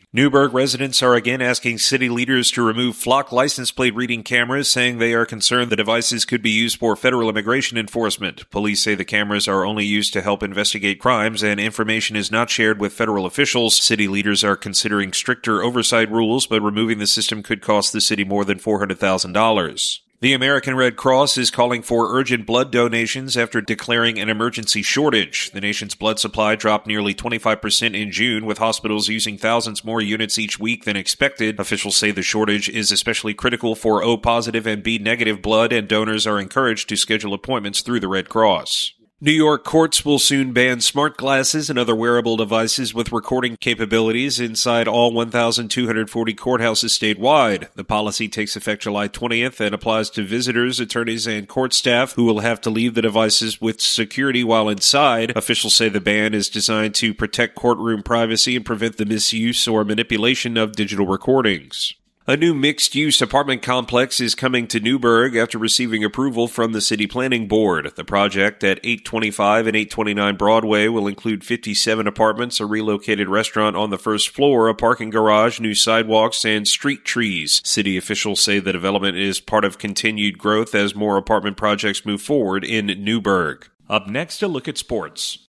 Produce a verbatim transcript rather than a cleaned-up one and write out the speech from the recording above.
Newburgh residents are again asking city leaders to remove flock license plate reading cameras, saying they are concerned the devices could be used for federal immigration enforcement. Police say the cameras are only used to help investigate crimes and information is not shared with federal officials. City leaders are considering stricter oversight rules, but removing the system could cost the city more than four hundred thousand dollars. The American Red Cross is calling for urgent blood donations after declaring an emergency shortage. The nation's blood supply dropped nearly twenty-five percent in June, with hospitals using thousands more units each week than expected. Officials say the shortage is especially critical for O-positive and B-negative blood, and donors are encouraged to schedule appointments through the Red Cross. New York courts will soon ban smart glasses and other wearable devices with recording capabilities inside all one thousand two hundred forty courthouses statewide. The policy takes effect July twentieth and applies to visitors, attorneys, and court staff who will have to leave the devices with security while inside. Officials say the ban is designed to protect courtroom privacy and prevent the misuse or manipulation of digital recordings. A new mixed-use apartment complex is coming to Newburgh after receiving approval from the City Planning Board. The project at eight twenty-five and eight twenty-nine Broadway will include fifty-seven apartments, a relocated restaurant on the first floor, a parking garage, new sidewalks, and street trees. City officials say the development is part of continued growth as more apartment projects move forward in Newburgh. Up next, a look at sports.